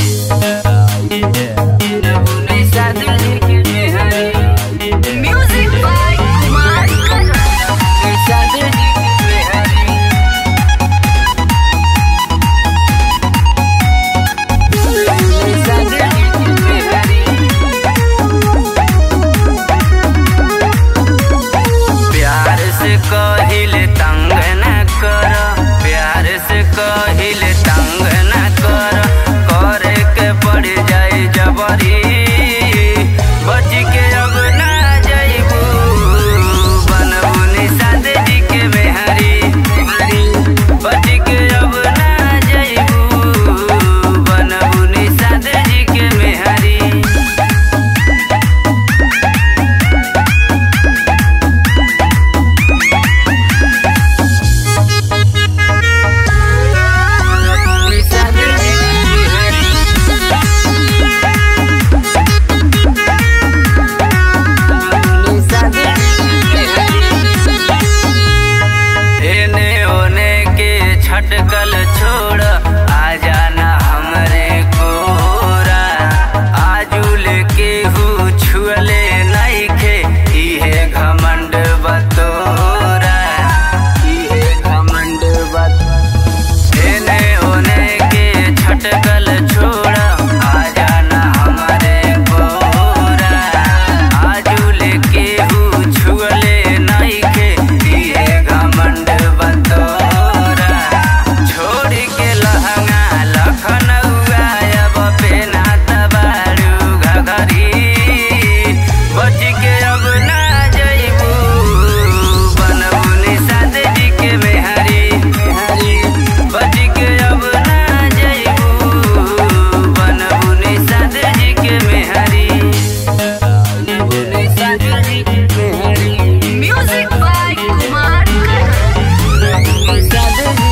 अटकल छोड़ आ जाना हमरे कोरा। आजुल के हु छुअले नइखे इहे घमंड बतोरा, इहे घमंड एने ओने के छटकल छोड़ आ जाना हमरे कोरा। आजुल के हु छुअले नइखे इहे घमंड बतोरा। छोड़ के लहंगा लखनऊआ अब पेना तबारू घघरी। बच के अब ना जइबू बनबू निषाद जी के मेहरी। बच के अब ना जइबू बनबू निषाद जी के मेहरी। निषाद जी के मेहरी। म्यूजिक बाय कुमार निषाद जी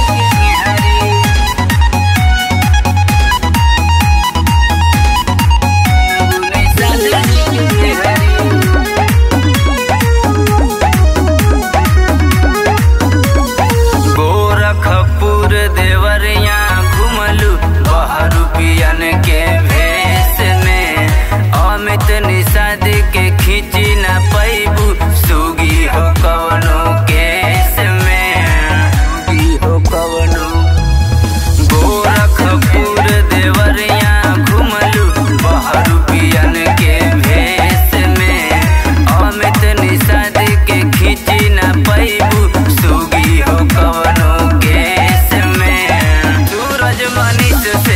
गोरखपुर देवरिया घुमलू बहरुपियन के भेष में। अमित निषाद के खींची न पैबू सुगी हो कवनो केस में, सुगी हो कवनो। गोरखपुर देवरिया घुमलू बहरुपियन के भेष में। अमित निषाद के खींची न पैबू सुगी हो कवनो केस में। सूरज मनीष से